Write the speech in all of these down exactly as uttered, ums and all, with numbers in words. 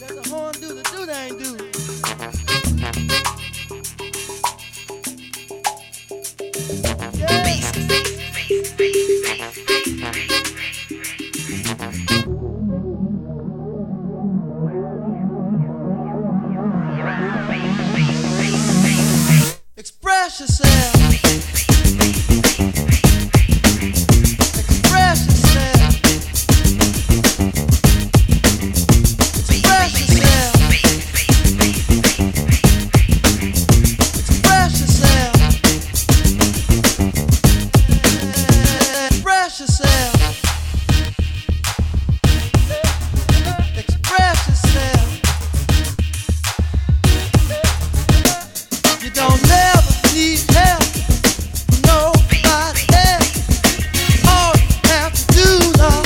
Let the horn do the do dang do. Express yourself. Express yourself. Express yourself. Express yourself. Express yourself. Express yourself. You don't never need help from nobody else. All you have to do, love,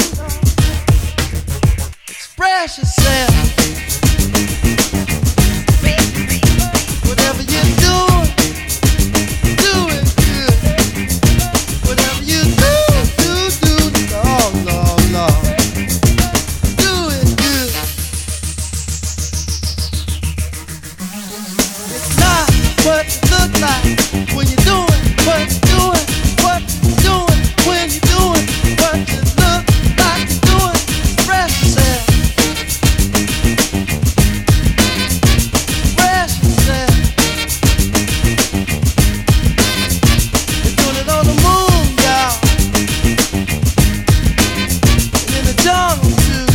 express yourself. Whatever you're doing, do it good. Whatever you do, do, do, Lord, Lord, Lord, do it good. It's not what you look like when you're doing what you're doing, what you're doing when you're doing what you look like you're doing. Express yourself. Express yourself. You're doing it on the moon, y'all, and in the jungle too.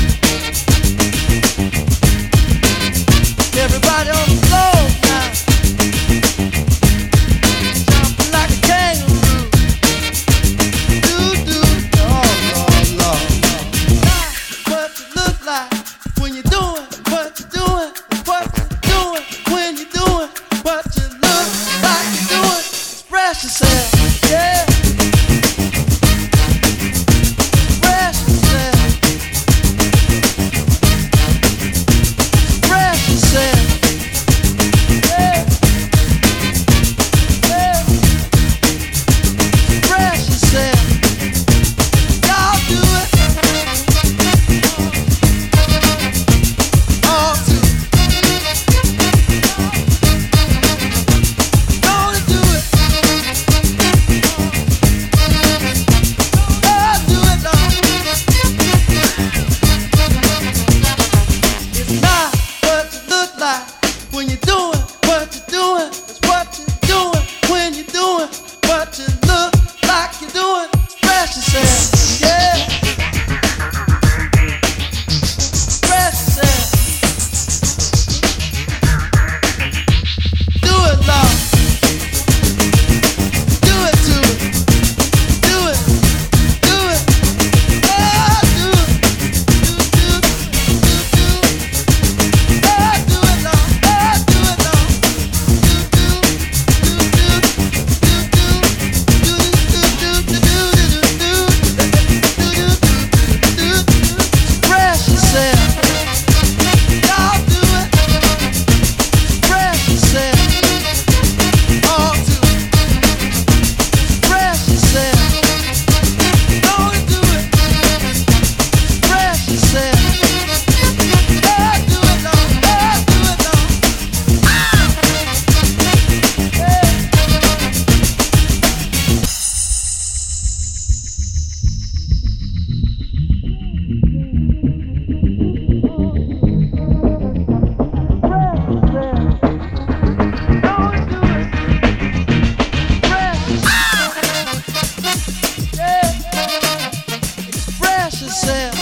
Everybody on the floor now. Jumping like a kangaroo. Do, do, Lord, Lord, Lord. What you look like when you're doing what you're doing. What you're doing when you're doing what you look like you're doing. Express yourself, yeah. Express yourself. Express yourself. Yeah. Yeah. Express yourself. Y'all do it. All to. Gonna do it. I'll do it, Lord. It's not what you look like when you're doing what you're doing. It's what you're doing when you're doing what you look like you're doing. Express yourself, yeah. Express yourself. Do it, Lord. Do it to it. Do it. Do it. Yeah, do it. Do, do, do, do. Yeah, do it, Lord. Yeah, do it, Lord. Do, do, do, do, do, do, do, do, do, do, do, do, do, do, do, do, do, do. Express yourself. Y'all do it. Express yourself. All to. Express yourself. Gonna do it. Express yourself. Yeah, do it, Lord. Yeah, do it, Lord. Yeah. Express yourself.